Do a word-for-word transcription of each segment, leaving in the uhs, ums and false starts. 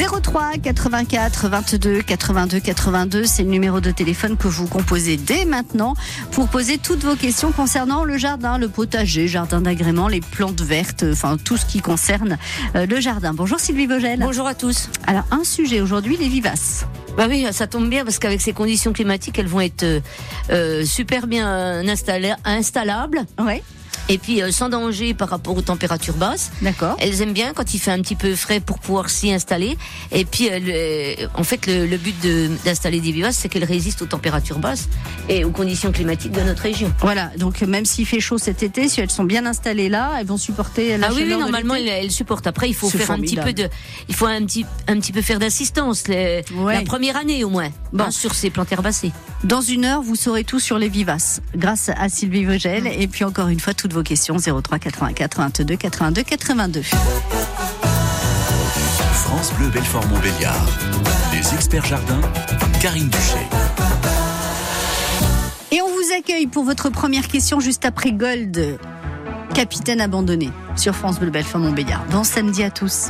zéro trois quatre-vingt-quatre vingt-deux quatre-vingt-deux quatre-vingt-deux, c'est le numéro de téléphone que vous composez dès maintenant pour poser toutes vos questions concernant le jardin, le potager, jardin d'agrément, les plantes vertes, enfin tout ce qui concerne euh, le jardin. Bonjour Sylvie Vogel. Bonjour à tous. Alors un sujet aujourd'hui, les vivaces. Bah oui, ça tombe bien parce qu'avec ces conditions climatiques, elles vont être euh, super bien installées, installables. Ouais. Et puis euh, sans danger par rapport aux températures basses. D'accord. Elles aiment bien quand il fait un petit peu frais pour pouvoir s'y installer. Et puis euh, le, en fait le, le but de, d'installer des vivaces, c'est qu'elles résistent aux températures basses et aux conditions climatiques de notre région. Voilà, donc même s'il fait chaud cet été, si elles sont bien installées là, elles vont supporter la ah chaleur oui, oui, de normalement l'été. elles, elles supportent. Après il faut C'est faire formidable. un petit peu de, il faut un petit, un petit peu faire d'assistance les, Ouais. la première année au moins, Bon. hein, sur ces plantes herbacées. Dans une heure, vous saurez tout sur les vivaces grâce à Sylvie Vogel. Et puis encore une fois, toutes vos questions, zéro trois quatre-vingt-quatre vingt-deux quatre-vingt-deux quatre-vingt-deux. France Bleu Belfort Montbéliard. Les experts jardins, Karine Duché. Et on vous accueille pour votre première question juste après Gold, capitaine abandonné, sur France Bleu Belfort Montbéliard. Bon samedi à tous.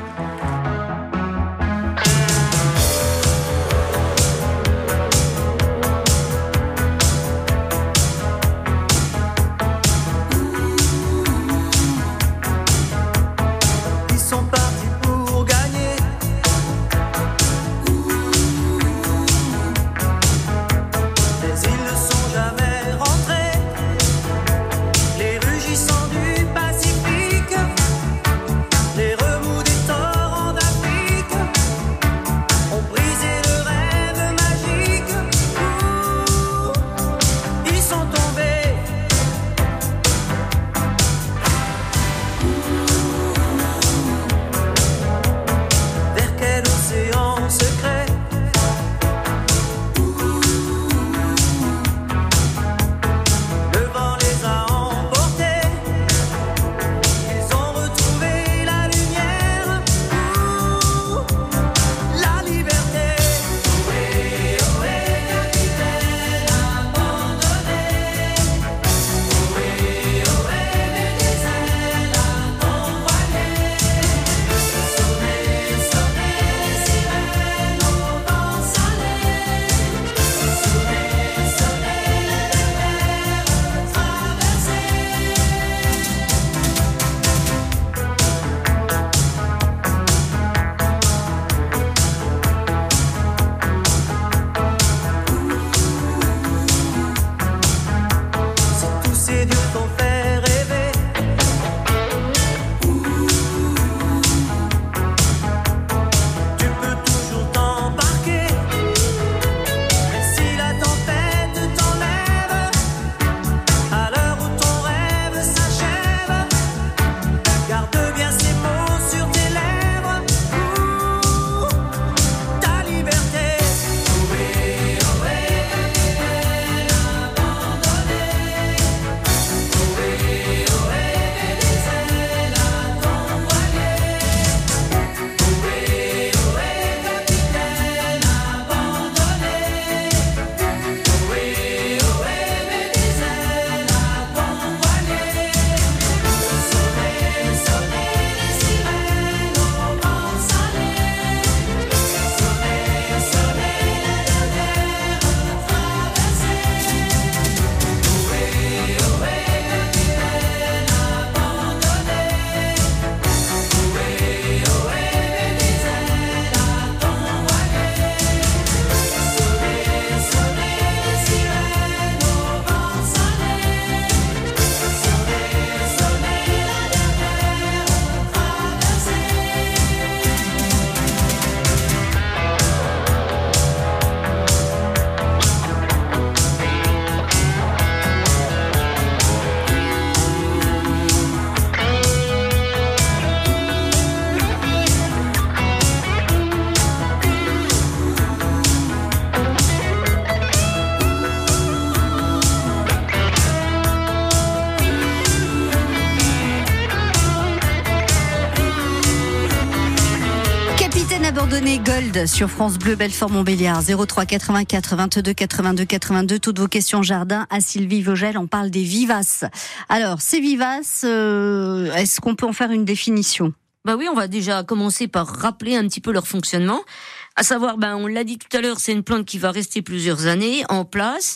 Ils sont partis pour gagner. Mais ils ne sont jamais rentrés. Les rugissants du Pacifique, les remous des torrents d'Afrique ont brisé le rêve magique. Ouh, ils sont tombés. Vers quel océan secret? Le vent les a emportés. Ils ont retrouvé la lumière. Ouh, la liberté. Ohé, ohé, capitaine abandonné. Ohé, ohé, mets des ailes à ton voilier. Sonnez, sonnez les sirènes au vent salé. Sonnez, sonnez les mers traversées. Si tous ces dieux t'ont fait rêver, tu peux toujours t'embarquer. Mais si la tempête t'enlève, à l'heure où ton rêve s'achève, garde bien ces mots sur tes lèvres. Ouh, ta liberté. Ohé, ohé, capitaine abandonné. Ohé, ohé, mets des ailes à ton voilier. Ohé, ohé, capitaine abandonné. Ohé, ohé, mets des ailes à ton voilier. Sonnez, sonnez les sirènes au vent salé. Sonnez, sonnez la dernière traversée. Ohé, ohé, capitaine abandonné. Ohé, ohé, mets des ailes à ton voilier. Sonnez, sonnez les sirènes au vent salé. Sonnez, sonnez la dernière traversée. Capitaine abandonné Gold sur France Bleu Belfort Montbéliard. zéro trois quatre-vingt-quatre vingt-deux quatre-vingt-deux quatre-vingt-deux. Toutes vos questions jardin à Sylvie Vogel. On parle des vivaces. Alors, ces vivaces, euh, est-ce qu'on peut en faire une définition ? Bah oui, on va déjà commencer par rappeler un petit peu leur fonctionnement. À savoir, ben, on l'a dit tout à l'heure, c'est une plante qui va rester plusieurs années en place.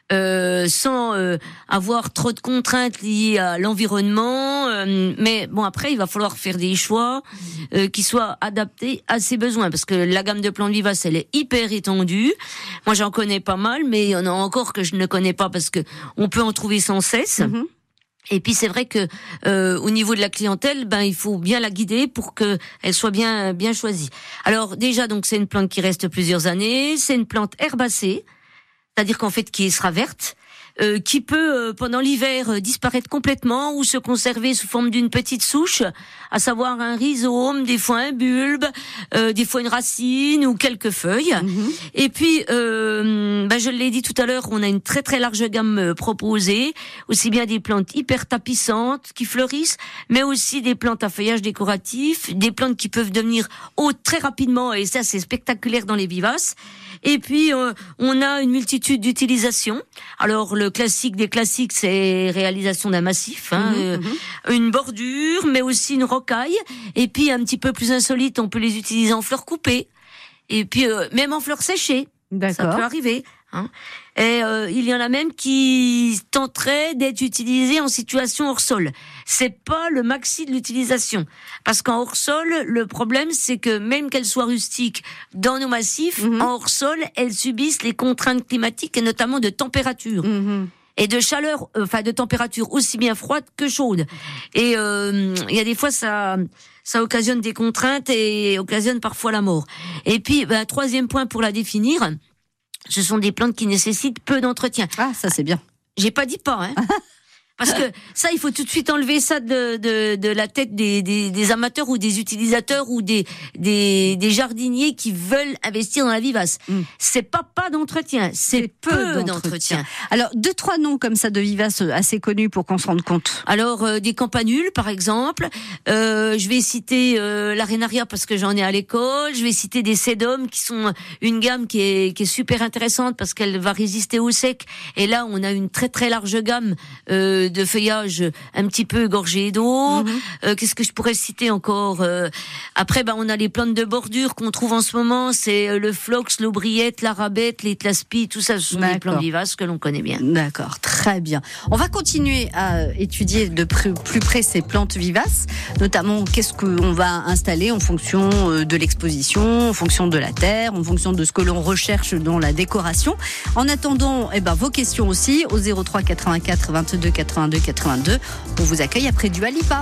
Euh, sans euh, avoir trop de contraintes liées à l'environnement, euh, mais bon, après il va falloir faire des choix euh, qui soient adaptés à ses besoins, parce que la gamme de plantes vivaces elle est hyper étendue. Moi j'en connais pas mal, mais il y en a encore que je ne connais pas parce que on peut en trouver sans cesse. Mm-hmm. Et puis c'est vrai que euh, au niveau de la clientèle, ben il faut bien la guider pour que elle soit bien bien choisie. Alors déjà donc c'est une plante qui reste plusieurs années, c'est une plante herbacée. C'est-à-dire qu'en fait, qui sera verte, euh, qui peut, euh, pendant l'hiver, euh, disparaître complètement ou se conserver sous forme d'une petite souche, à savoir un rhizome, des fois un bulbe, euh, des fois une racine ou quelques feuilles. Mmh. Et puis, euh, ben, je l'ai dit tout à l'heure, on a une très très large gamme euh, proposée, aussi bien des plantes hyper tapissantes qui fleurissent, mais aussi des plantes à feuillage décoratif, des plantes qui peuvent devenir hautes très rapidement, et ça c'est spectaculaire dans les vivaces. Et puis, euh, on a une multitude d'utilisations. Alors, le classique des classiques, c'est réalisation d'un massif, hein, mmh, euh, mmh. une bordure, mais aussi une rocaille. Et puis, un petit peu plus insolite, on peut les utiliser en fleurs coupées. Et puis, euh, même en fleurs séchées. D'accord. Ça peut arriver. Hein. Et euh, il y en a même qui tenteraient d'être utilisés en situation hors sol. C'est pas le maxi de l'utilisation, parce qu'en hors sol, le problème c'est que même qu'elles soient rustiques dans nos massifs, mmh. en hors sol, elles subissent les contraintes climatiques et notamment de température. Mmh. Et de chaleur, enfin euh, de température aussi bien froide que chaude. Et il euh, y a des fois ça, ça occasionne des contraintes et occasionne parfois la mort. Et puis, ben, troisième point pour la définir. Ce sont des plantes qui nécessitent peu d'entretien. Ah, ça c'est bien. J'ai pas dit pas, hein. Parce que ça, il faut tout de suite enlever ça de, de, de la tête des, des, des amateurs ou des utilisateurs ou des, des, des jardiniers qui veulent investir dans la vivace. Mm. C'est pas pas d'entretien, c'est, c'est peu, peu d'entretien. d'entretien. Alors, deux, trois noms comme ça de vivaces assez connus pour qu'on se rende compte. Alors, euh, des campanules, par exemple. Euh, je vais citer euh, l'arénaria parce que j'en ai à l'école. Je vais citer des sédums qui sont une gamme qui est, qui est super intéressante parce qu'elle va résister au sec. Et là, on a une très très large gamme euh, de feuillage un petit peu gorgé d'eau. Mmh. Euh, qu'est-ce que je pourrais citer encore euh, Après, ben on a les plantes de bordure qu'on trouve en ce moment. C'est le phlox, l'aubriette, la rabette, les tlaspis, tout ça, ce sont D'accord. des plantes vivaces que l'on connaît bien. D'accord, très bien. On va continuer à étudier de plus, plus près ces plantes vivaces, notamment qu'est-ce qu'on va installer en fonction de l'exposition, en fonction de la terre, en fonction de ce que l'on recherche dans la décoration. En attendant, eh ben vos questions aussi au zéro trois quatre-vingt-quatre vingt-deux quatre-vingt-deux quatre-vingt-deux. On vous accueille après Dua Lipa.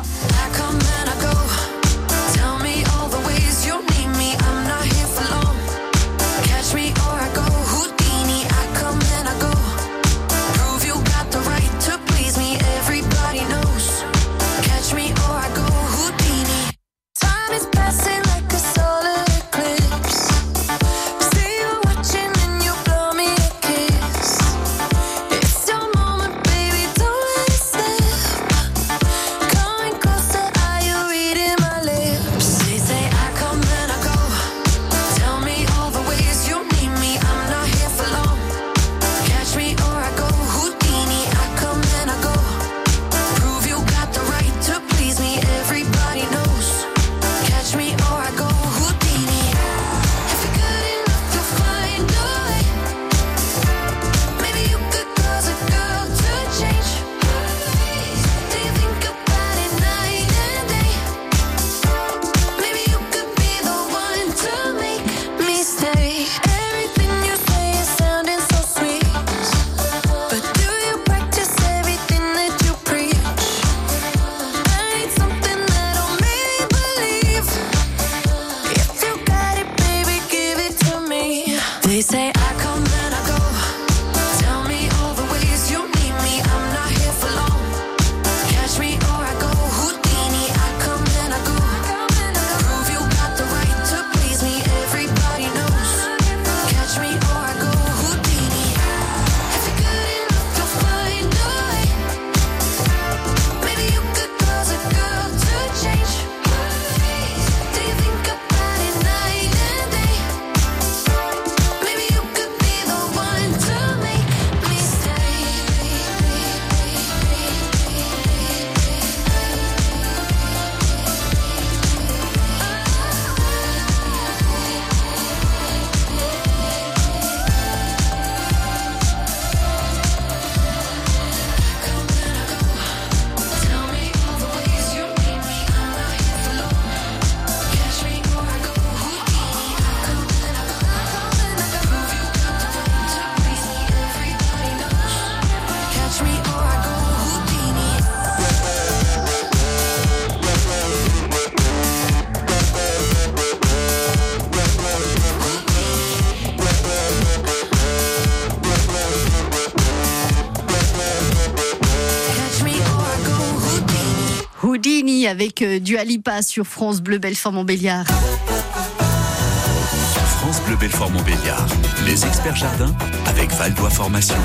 Reading avec euh, Dua Lipa sur France Bleu Belfort-Montbéliard. France Bleu Belfort-Montbéliard. Les experts jardins avec Valdois Formation.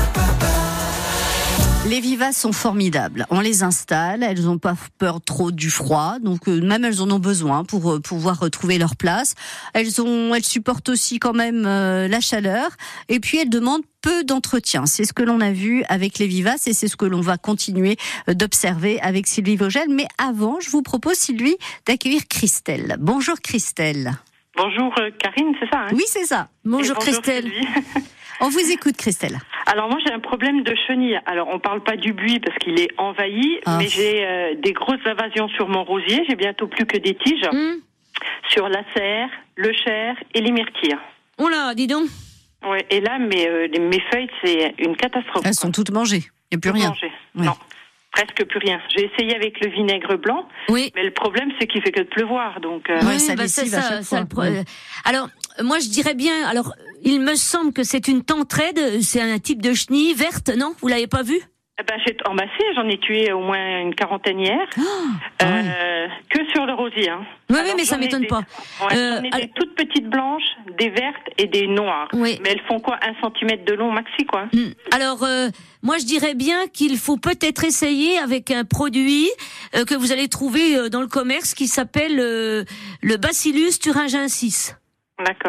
Les vivaces sont formidables. On les installe, elles n'ont pas peur trop du froid, donc euh, même elles en ont besoin pour euh, pouvoir retrouver leur place. Elles ont, elles supportent aussi quand même euh, la chaleur, et puis elles demandent peu d'entretien. C'est ce que l'on a vu avec les vivaces et c'est ce que l'on va continuer d'observer avec Sylvie Vogel. Mais avant, je vous propose, Sylvie, d'accueillir Christelle. Bonjour Christelle. Bonjour euh, Karine, c'est ça hein? Oui, c'est ça. Bonjour, Et Christelle. Sylvie. On vous écoute, Christelle. Alors moi j'ai un problème de chenille. Alors on parle pas du buis parce qu'il est envahi, Ah. mais j'ai euh, des grosses invasions sur mon rosier. J'ai bientôt plus que des tiges Hum. sur la serre, le cher et les myrtilles. Oh là, dis donc. Ouais, et là mes, euh, les- mes feuilles c'est une catastrophe. Elles sont toutes mangées. Il n'y a plus Tout rien. mangé. Ouais. Non, presque plus rien. J'ai essayé avec le vinaigre blanc, Oui. mais le problème c'est qu'il fait que de pleuvoir. Donc euh, Ouais, Oui, ça bah, lessive c'est à ça, chaque ça fois. le pro- Ouais. euh, Alors, euh, moi, je dirais bien. Alors, il me semble que c'est une tentraide. C'est un type de chenille verte, non? Vous l'avez pas vu? eh ben, j'ai emassé, j'en ai tué au moins une quarantaine hier, Ah euh, que sur le rosier. Hein. Oui, oui, Alors, mais ça j'en ai m'étonne des- pas. Ouais, Euh, j'en ai alors- des toutes petites blanches, des vertes et des noires. Oui. Mais elles font quoi, un centimètre de long maxi, quoi. Hmm. Alors, euh, moi, je dirais bien qu'il faut peut-être essayer avec un produit euh, que vous allez trouver euh, dans le commerce qui s'appelle euh, le Bacillus thuringiensis. D'accord.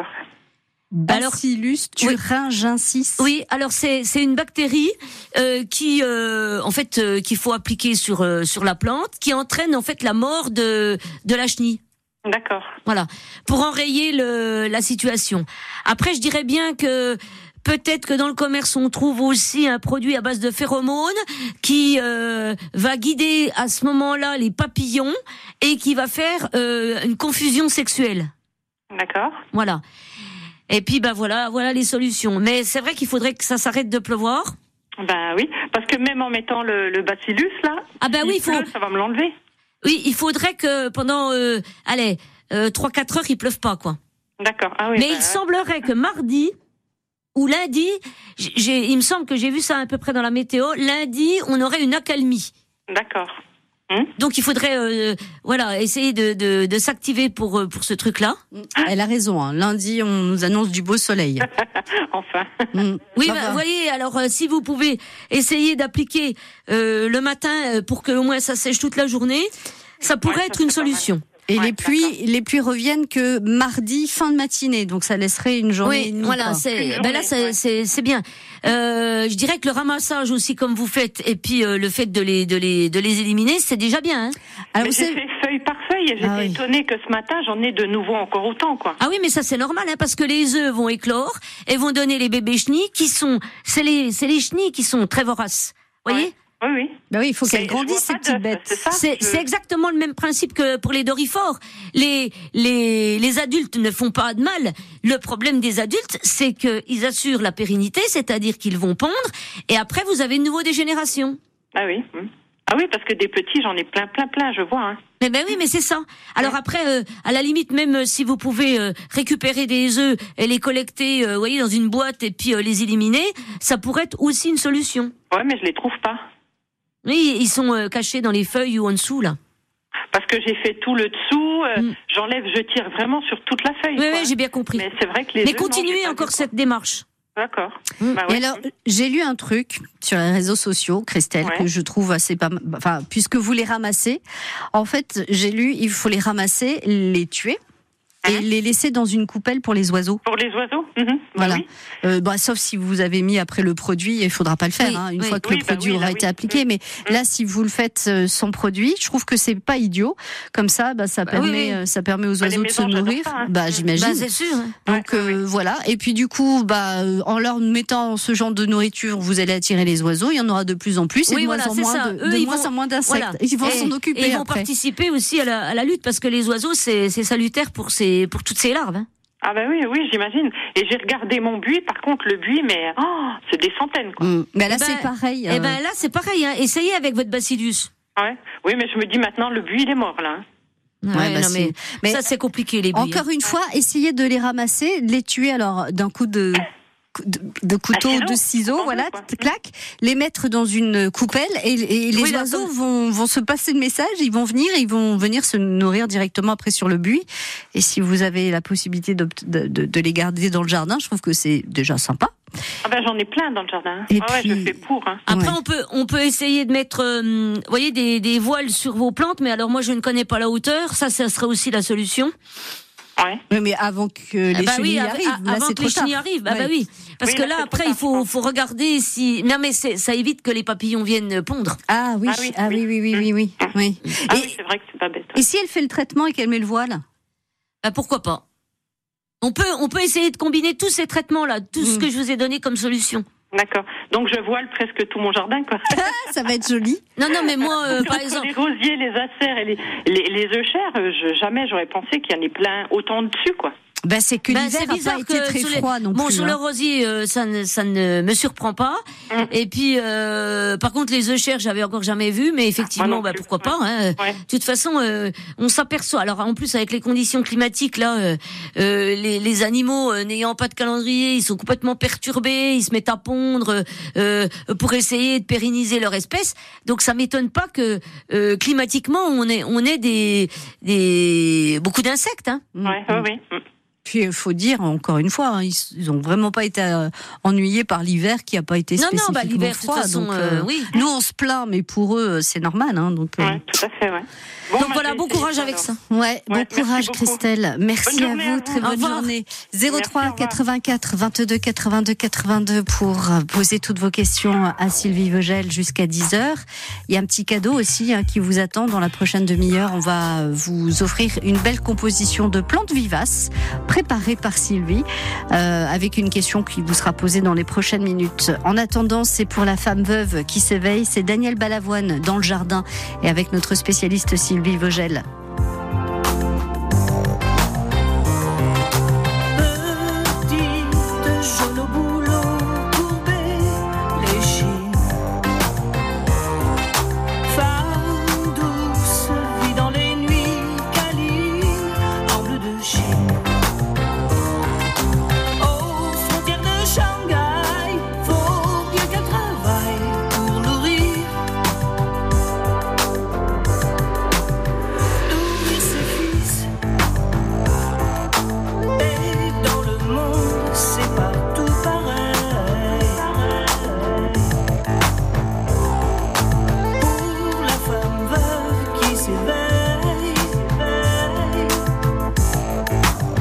Alors- Bacillus thuringiensis. Oui, alors c'est c'est une bactérie euh, qui euh, en fait euh, qu'il faut appliquer sur euh, sur la plante, qui entraîne en fait la mort de de la chenille. D'accord. Voilà, pour enrayer le la situation. Après, je dirais bien que peut-être que dans le commerce on trouve aussi un produit à base de phéromones qui euh, va guider à ce moment-là les papillons et qui va faire euh, une confusion sexuelle. D'accord. Voilà. Et puis bah voilà, voilà les solutions. Mais c'est vrai qu'il faudrait que ça s'arrête de pleuvoir. Ben oui, parce que même en mettant le, le bacillus, là, Ah ben s'il oui, il faut. pleut, ça va me l'enlever. Oui, il faudrait que pendant, euh, allez, euh, trois quatre heures, il pleuve pas quoi. D'accord. Ah oui. Mais ben, il semblerait que mardi ou lundi, j'ai, il me semble que j'ai vu ça à peu près dans la météo. Lundi, on aurait une accalmie. D'accord. Donc il faudrait, euh, voilà, essayer de, de, de s'activer pour euh, pour ce truc-là. Elle a raison. Hein. Lundi, on nous annonce du beau soleil. Enfin. Mm. Oui, Bah, bah, bah. vous voyez, alors euh, si vous pouvez essayer d'appliquer euh, le matin euh, pour que au moins ça sèche toute la journée, ça pourrait Ouais, ça être une serait pas mal. solution. Et Ouais, les pluies, d'accord. les pluies reviennent que mardi fin de matinée, donc ça laisserait une journée. et Oui, demie, voilà, quoi. c'est Une ben là journée, c'est ouais. c'est c'est bien. Euh, je dirais que le ramassage aussi comme vous faites et puis euh, le fait de les de les de les éliminer, c'est déjà bien. Hein. Alors Mais vous j'ai savez, fait feuille par feuille et j'étais Ah oui. étonnée que ce matin, j'en ai de nouveau encore autant, quoi. Ah oui, mais ça c'est normal hein, parce que les œufs vont éclore et vont donner les bébés chenilles qui sont c'est les c'est les chenilles qui sont très voraces. Vous voyez? Ouais. Oui, oui. bah oui, il faut Mais qu'elles je grandissent ces vois pas petites d'œufs, bêtes. c'est ça C'est je- c'est exactement le même principe que pour les dorifores. Les les les adultes ne font pas de mal. Le problème des adultes, c'est qu'ils assurent la pérennité, c'est-à-dire qu'ils vont pondre et après vous avez de nouveau des générations. Ah oui. hum. Ah oui, parce que des petits, j'en ai plein, plein, plein, je vois. Hein. Mais ben oui, mais c'est ça. Alors après, euh, à la limite, même euh, si vous pouvez euh, récupérer des œufs et les collecter, euh, vous voyez, dans une boîte et puis euh, les éliminer, ça pourrait être aussi une solution. Ouais, mais je les trouve pas. Oui, ils sont euh, cachés dans les feuilles ou en dessous là. Parce que j'ai fait tout le dessous, euh, Mm. j'enlève, je tire vraiment sur toute la feuille. Oui, quoi. oui, j'ai bien compris. Mais c'est vrai que les Mais œufs, non, continuez j'ai pas encore vu, cette démarche. quoi. D'accord. Mm. Bah Et ouais. alors, j'ai lu un truc sur les réseaux sociaux, Christelle, Ouais. que je trouve assez pas, m- enfin, puisque vous les ramassez, en fait, j'ai lu, il faut les ramasser, les tuer et Hein les laisser dans une coupelle pour les oiseaux. Pour les oiseaux mhm. Bah Voilà. oui. Euh, bah, sauf si vous avez mis après le produit, il faudra pas le faire Oui, hein, une oui. fois que Oui, le bah produit oui, aura là, été oui. appliqué. Mais Mm. là, si vous le faites euh, sans produit, je trouve que c'est pas idiot. Comme ça, bah, ça Bah permet, oui, oui. euh, ça permet aux Bah, les oiseaux de se mésanges adorent nourrir. ça, hein. Bah, Mm. j'imagine. Bah, c'est sûr. hein. Donc Ouais, euh, voilà. Et puis du coup, bah, euh, en leur mettant ce genre de nourriture, vous allez attirer les oiseaux. Il y en aura de plus en plus et Oui, de voilà, moins en c'est moins ça. de, Eux, de ils moins vont- en moins d'insectes. Voilà. Ils vont Et- s'en occuper et ils vont après. participer aussi à la, à la lutte parce que les oiseaux, c'est c'est salutaire pour ces pour toutes ces larves. Hein. Ah bah oui, oui, j'imagine. Et j'ai regardé mon buis, par contre, le buis, mais oh, c'est des centaines, quoi. Mm. Mais là, Eh ben- c'est pareil. Eh euh, ben là, c'est pareil. Hein. Essayez avec votre bacillus. Ouais. Oui, mais je me dis maintenant, le buis, il est mort, là. hein. Ouais, bah, non, mais, c'est- mais ça c'est compliqué les buis. encore une fois, essayez de les ramasser, de les tuer alors d'un coup de cou- de, de couteaux, ciseau, de ciseaux, coupe en voilà, deux, quoi. clac, les mettre dans une coupelle et, et les Oui, là, oiseaux comme- vont, vont se passer le message, ils vont venir, ils vont venir se nourrir directement après sur le buis. Et si vous avez la possibilité de, de, de, de les garder dans le jardin, je trouve que c'est déjà sympa. Ah ben, j'en ai plein dans le jardin. Et Ah ouais, puis- je fais pour. Hein. Après, Ouais. on peut on peut essayer de mettre, euh, vous voyez, des, des voiles sur vos plantes, mais alors moi je ne connais pas la hauteur. Ça, ça serait aussi la solution. Ouais. Oui, mais avant que les Ah bah chenilles oui, av- arrivent, av- là avant c'est que trop les chenilles tard. arrivent. Ah Ouais. bah oui, parce Oui, que là, là c'est après trop il tard, je faut pense. faut regarder si. Non mais c'est- ça évite que les papillons viennent pondre. Ah oui, Ah oui, ah oui, oui, oui, oui, oui. oui. Ah Et, oui, c'est vrai que c'est pas bête. et si elle fait le traitement et qu'elle met le voile? Bah pourquoi pas. On peut on peut essayer de combiner tous ces traitements là, tout ce Mm. que je vous ai donné comme solution. D'accord. Donc je voile presque tout mon jardin, quoi. Ah, ça va être joli. Non non mais moi euh, par Entre exemple. les rosiers, les acères et les, les, les œchères, euh, je, jamais j'aurais pensé qu'il y en ait plein autant dessus, quoi. Ben, c'est que Ben, l'hiver c'est n'a bizarre pas été que très sur les- froid non bon, plus. sur hein. le rosier, euh, ça, ne, ça ne me surprend pas. Mm. Et puis, euh, par contre, les œchères, j'avais encore jamais vu, mais effectivement, Moi non bah, plus. pourquoi pas. Hein. Ouais. De toute façon, euh, on s'aperçoit. Alors, en plus, avec les conditions climatiques, là, euh, euh, les, les animaux euh, n'ayant pas de calendrier, ils sont complètement perturbés, ils se mettent à pondre euh, pour essayer de pérenniser leur espèce. Donc, ça m'étonne pas que euh, climatiquement, on ait, on ait des, des beaucoup d'insectes. Hein. Mm, Ouais, mm. ouais, oui. Mm. Puis il faut dire encore une fois, hein, ils, ils ont vraiment pas été euh, ennuyés par l'hiver qui a pas été Non, non, spécifiquement bah, l'hiver, de toute froid. façon, donc, euh, oui. nous on se plaint, mais pour eux c'est normal. Hein, donc, euh, Ouais, tout à fait, ouais. Bon, Donc bah, voilà, je vais bon essayer courage ça, avec alors. ça. Ouais, Ouais, bon merci courage beaucoup. Christelle. Merci Bonne à journée vous, à vous. très Au bonne revoir. journée. zéro Merci, trois au revoir. quatre-vingt-quatre vingt-deux quatre-vingt-deux quatre-vingt-deux pour euh, poser toutes vos questions à Sylvie Vogel jusqu'à dix heures. Il y a un petit cadeau aussi hein, qui vous attend dans la prochaine demi-heure. On va vous offrir une belle composition de plantes vivaces préparée par Sylvie euh, avec une question qui vous sera posée dans les prochaines minutes. En attendant, c'est pour la femme veuve qui s'éveille. C'est Daniel Balavoine dans le jardin et avec notre spécialiste Sylvie Vogel. Petite jaune au boulot courbé, l'échine. Femme douce vit dans les nuits câlines en bleu de Chine. Aux frontières de Shanghai, faut bien qu'elle travaille pour nourrir. Nourrir ses fils. Et dans le monde, c'est partout pareil. Pour la femme veuve qui s'éveille,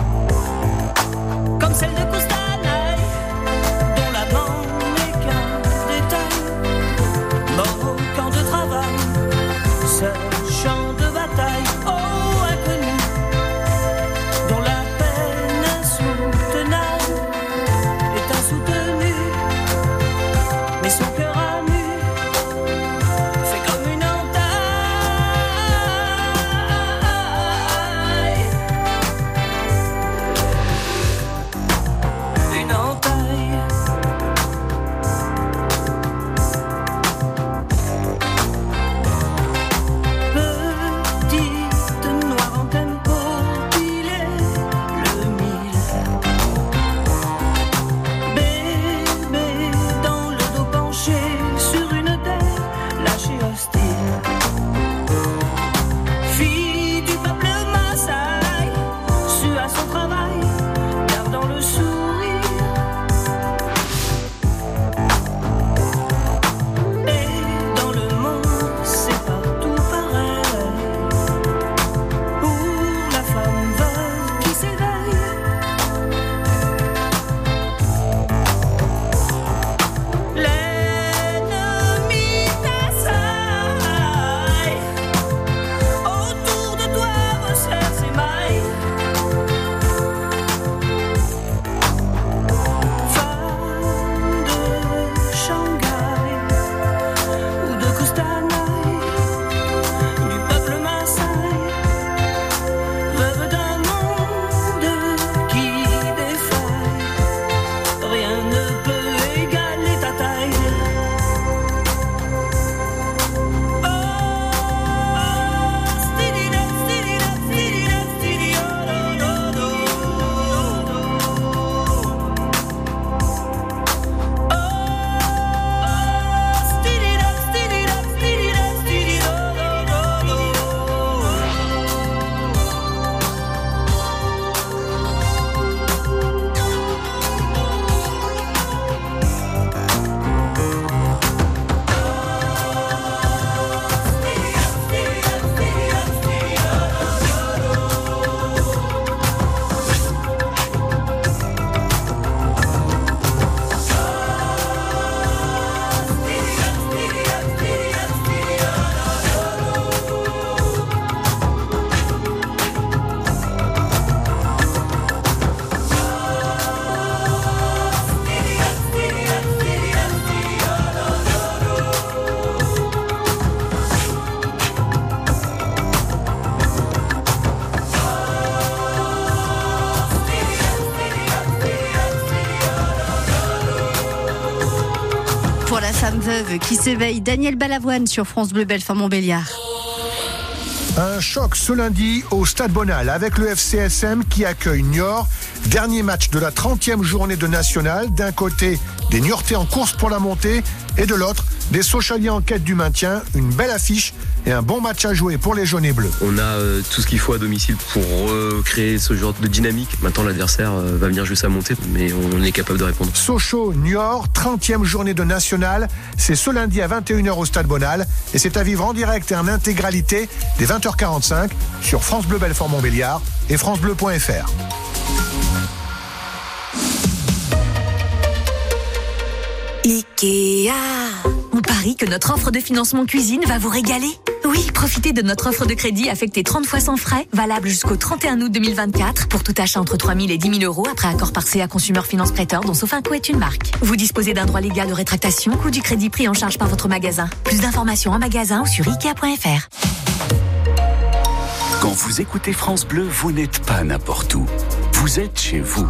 femme veuve qui s'éveille. Daniel Balavoine sur France Bleu Belfort-Montbéliard. Un choc ce lundi au Stade Bonal avec le F C S M qui accueille Niort. Dernier match de la trentième journée de National. D'un côté, des Niortais en course pour la montée et de l'autre, des Sochaliens en quête du maintien. Une belle affiche et un bon match à jouer pour les jaunes et bleus. On a euh, tout ce qu'il faut à domicile pour recréer ce genre de dynamique. Maintenant, l'adversaire euh, va venir jouer sa montée, mais on est capable de répondre. Sochaux, Niort, trentième journée de National. C'est ce lundi à vingt et une heures au Stade Bonal et c'est à vivre en direct et en intégralité dès vingt heures quarante-cinq sur France Bleu Belfort-Montbéliard et francebleu point f r. Ikea. On parie que notre offre de financement cuisine va vous régaler. Oui, profitez de notre offre de crédit affectée trente fois sans frais, valable jusqu'au trente et un août deux mille vingt-quatre, pour tout achat entre trois mille et dix mille euros après accord par C A Consumer Finance Prêteur, dont Sofinco est une marque. Vous disposez d'un droit légal de rétractation, coût du crédit pris en charge par votre magasin. Plus d'informations en magasin ou sur ikea point f r. Quand vous écoutez France Bleu, vous n'êtes pas n'importe où. Vous êtes chez vous.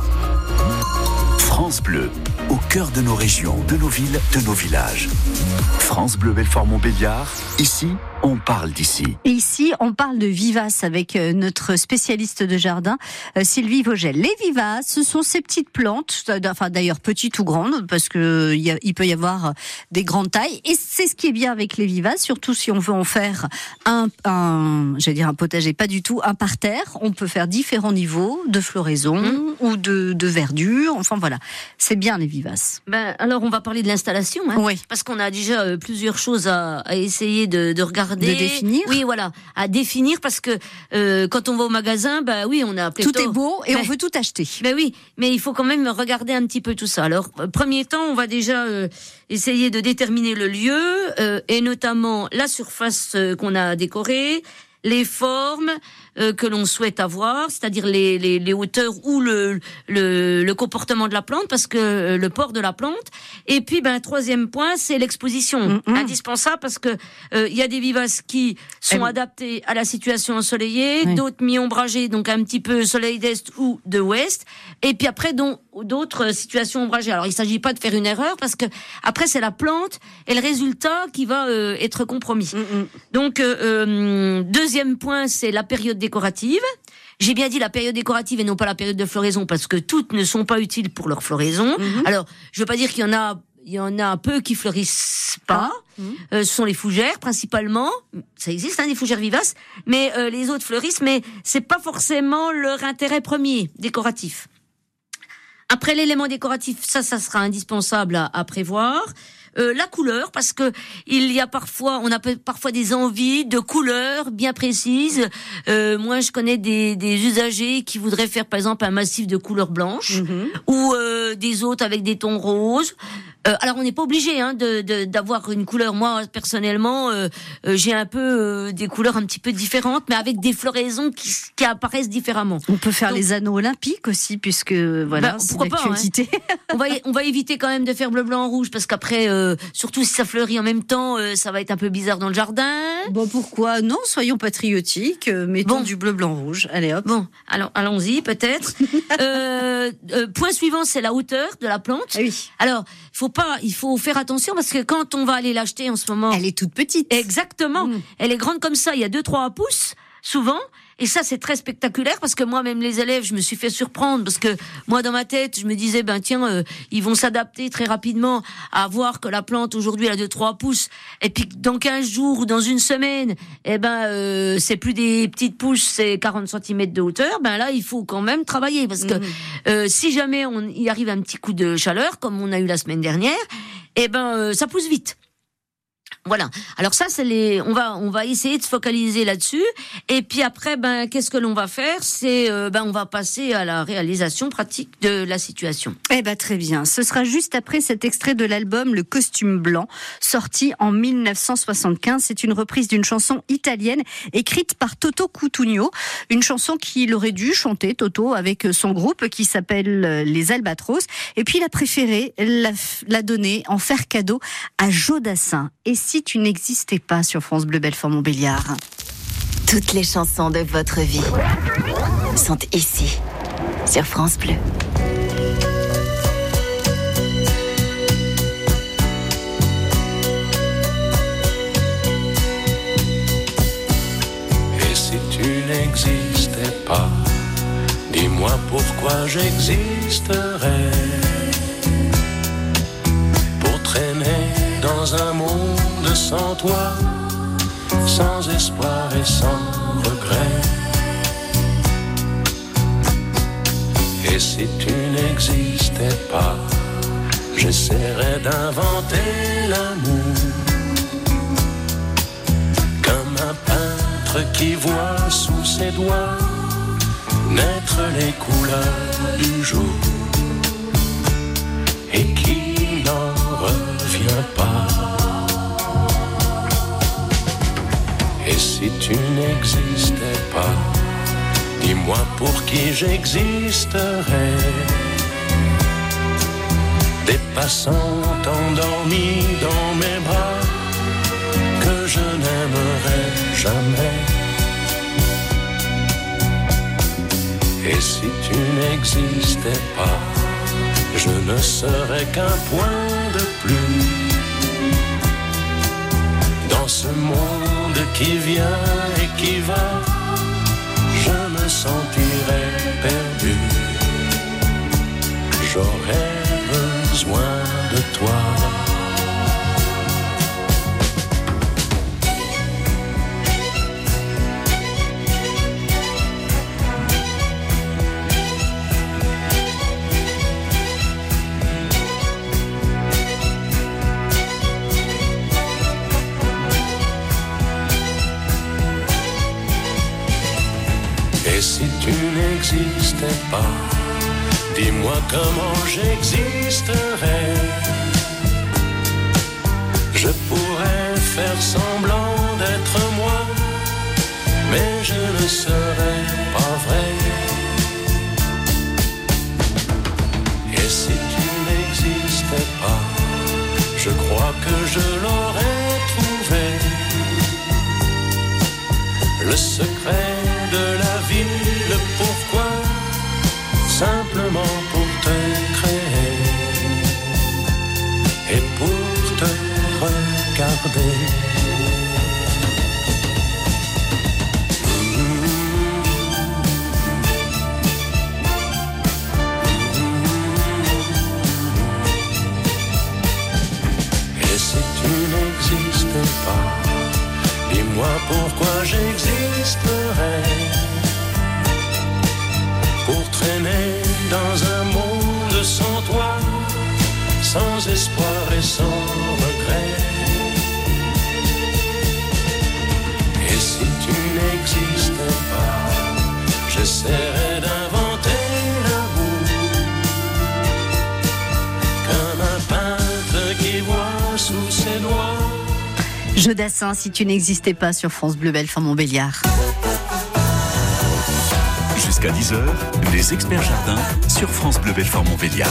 France Bleu, au cœur de nos régions, de nos villes, de nos villages. France Bleu Belfort-Montbéliard, ici, on parle d'ici. Et ici, on parle de vivaces avec notre spécialiste de jardin, Sylvie Vogel. Les vivaces, ce sont ces petites plantes, enfin d'ailleurs petites ou grandes, parce que il, y a, il peut y avoir des grandes tailles. Et c'est ce qui est bien avec les vivaces, surtout si on veut en faire un, un j'allais dire un potager, pas du tout, un parterre. On peut faire différents niveaux de floraison mmh. ou de, de verdure. Enfin voilà, c'est bien les vivaces. Ben alors on va parler de l'installation, hein, oui. Parce qu'on a déjà euh, plusieurs choses à, à essayer de, de regarder. De définir. Oui, voilà, à définir parce que euh, quand on va au magasin, bah oui, on a pléthore. Tout est beau et ben, on veut tout acheter. Ben oui, mais il faut quand même regarder un petit peu tout ça. Alors, euh, premier temps, on va déjà euh, essayer de déterminer le lieu euh, et notamment la surface euh, qu'on a décorée, les formes euh, que l'on souhaite avoir, c'est-à-dire les, les, les hauteurs ou le, le, le comportement de la plante, parce que euh, le port de la plante. Et puis, ben, troisième point, c'est l'exposition, mm-hmm. indispensable, parce que il euh, y a des vivaces qui sont mmh. adaptées à la situation ensoleillée, oui. d'autres mi-ombragées, donc un petit peu soleil d'est ou de ouest, et puis après, dont, d'autres situations ombragées. Alors, il s'agit pas de faire une erreur, parce que après, c'est la plante et le résultat qui va euh, être compromis. Mm-hmm. Donc, euh, euh, deuxième point, c'est la période décorative. J'ai bien dit la période décorative et non pas la période de floraison parce que toutes ne sont pas utiles pour leur floraison. Mmh. Alors, je veux pas dire qu'il y en a, il y en a un peu qui fleurissent pas. Mmh. Euh, ce sont les fougères principalement. Ça existe, hein, des fougères vivaces, mais euh, les autres fleurissent, mais c'est pas forcément leur intérêt premier décoratif. Après l'élément décoratif, ça, ça sera indispensable à, à prévoir. Euh, la couleur, parce que il y a parfois, on a parfois des envies de couleurs bien précises. Euh, moi, je connais des, des usagers qui voudraient faire, par exemple, un massif de couleur blanche, mmh. ou euh, des autres avec des tons roses. Euh, alors, on n'est pas obligé hein, de, de d'avoir une couleur. Moi, personnellement, euh, euh, j'ai un peu euh, des couleurs un petit peu différentes, mais avec des floraisons qui, qui apparaissent différemment. On peut faire Donc, les anneaux olympiques aussi, puisque voilà, bah, c'est pourquoi l'actualité. Pas, hein. on va on va éviter quand même de faire bleu, blanc, rouge, parce qu'après, euh, surtout si ça fleurit en même temps, euh, ça va être un peu bizarre dans le jardin. Bon, pourquoi non? Soyons patriotiques, euh, mettons bon. du bleu, blanc, rouge. Allez hop. Bon, alors allons-y peut-être. euh, euh, point suivant, c'est la hauteur de la plante. Ah oui. Alors, faut pas, il faut faire attention parce que quand on va aller l'acheter en ce moment, elle est toute petite. Exactement. Mmh. Elle est grande comme ça. Il y a deux, trois pouces souvent. Et ça, c'est très spectaculaire parce que moi, même les élèves, je me suis fait surprendre parce que moi, dans ma tête, je me disais, ben tiens, euh, ils vont s'adapter très rapidement à voir que la plante aujourd'hui elle a deux, trois pouces, et puis dans quinze jours ou dans une semaine, eh ben euh, c'est plus des petites pousses, c'est quarante centimètres de hauteur. Ben là, il faut quand même travailler parce que mmh. euh, si jamais on y arrive un petit coup de chaleur, comme on a eu la semaine dernière, eh ben euh, ça pousse vite. Voilà. Alors ça, c'est les. On va, on va essayer de se focaliser là-dessus. Et puis après, ben, qu'est-ce que l'on va faire? C'est, euh, ben, on va passer à la réalisation pratique de la situation. Eh ben, très bien. Ce sera juste après cet extrait de l'album Le Costume Blanc, sorti en mille neuf cent soixante-quinze. C'est une reprise d'une chanson italienne écrite par Toto Cutugno, une chanson qu'il aurait dû chanter Toto avec son groupe qui s'appelle Les Albatros. Et puis il a préféré la, la donner en faire cadeau à Joe Dassin. Et si tu n'existais pas sur France Bleu Belfort-Montbéliard. Toutes les chansons de votre vie sont ici, sur France Bleu. « Dis-moi pourquoi j'existerais pour traîner dans un monde sans toi, sans espoir et sans regret. Et si tu n'existais pas, j'essaierais d'inventer l'amour, comme un peintre qui voit sous ses doigts naître les couleurs du jour et qui n'en revient pas. Et si tu n'existais pas, dis-moi pour qui j'existerais. Des passants endormis dans mes bras que je n'aimerais jamais. Et si tu n'existais pas, je ne serais qu'un point de plus dans ce monde qui vient et qui va. Je me sentirais perdu. J'aurais besoin de toi. Et si tu n'existais pas, dis-moi comment j'existerais. Je pourrais faire semblant d'être moi, mais je ne serais pas vrai. Et si tu n'existais pas, je crois que je l'aurais trouvé. Le secret de la vie, le pourquoi, simplement pour te créer et pour te regarder. Et si tu n'existais pas, dis-moi pourquoi j'existerais pour traîner dans un monde sans toi, sans espoir et sans regret. Et si tu n'existais pas, j'essaierais d'inventer l'amour, comme un peintre qui voit sous ses doigts. Jodassin, si tu n'existais pas, sur France Bleu Belfort-Montbéliard. Jusqu'à dix heures, les experts jardins sur France Bleu Belfort-Montbéliard.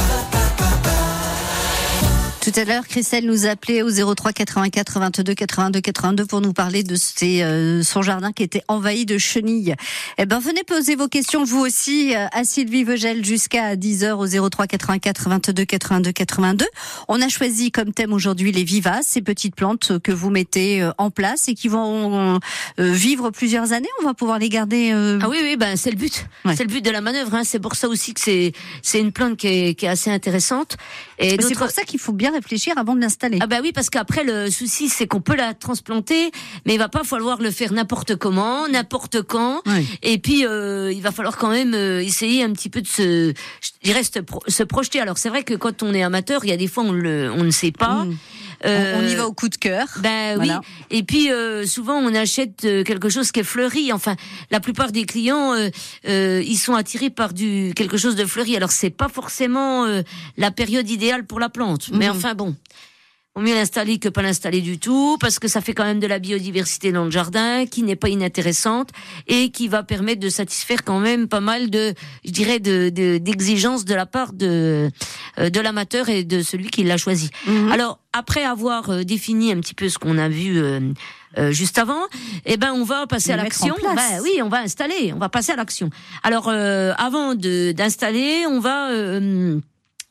Tout à l'heure, Christelle nous appelait au zéro trois quatre-vingt-quatre vingt-deux quatre-vingt-deux quatre-vingt-deux pour nous parler de ses, euh, son jardin qui était envahi de chenilles. Eh ben, venez poser vos questions vous aussi à Sylvie Vogel jusqu'à dix heures au zéro trois quatre-vingt-quatre vingt-deux quatre-vingt-deux quatre-vingt-deux. On a choisi comme thème aujourd'hui les vivaces, ces petites plantes que vous mettez en place et qui vont euh, vivre plusieurs années. On va pouvoir les garder. Euh... Ah oui, oui, ben c'est le but. Ouais. C'est le but de la manœuvre. Hein. C'est pour ça aussi que c'est c'est une plante qui est, qui est assez intéressante. Et c'est pour ça qu'il faut bien réfléchir avant de l'installer. Ah bah oui, parce qu'après le souci c'est qu'on peut la transplanter, mais il va pas falloir le faire n'importe comment, n'importe quand. Oui. Et puis euh, il va falloir quand même euh, essayer un petit peu de se, je dirais, se, pro- se projeter. Alors c'est vrai que quand on est amateur, il y a des fois on le, on ne sait pas. Mmh. Euh, on, on y va au coup de cœur. Ben Voilà. oui. Et puis euh, souvent on achète euh, quelque chose qui est fleuri. Enfin, la plupart des clients, euh, euh, ils sont attirés par du quelque chose de fleuri. Alors c'est pas forcément euh, la période idéale pour la plante. Mmh. Mais enfin bon. Vaut mieux l'installer que pas l'installer du tout, parce que ça fait quand même de la biodiversité dans le jardin, qui n'est pas inintéressante, et qui va permettre de satisfaire quand même pas mal de, je dirais, de, de d'exigences de la part de, de l'amateur et de celui qui l'a choisi. Mmh. Alors, après avoir euh, défini un petit peu ce qu'on a vu euh, euh, juste avant, eh ben on va passer Le à l'action. Ben oui, on va installer, on va passer à l'action. Alors, euh, avant de d'installer, on va euh,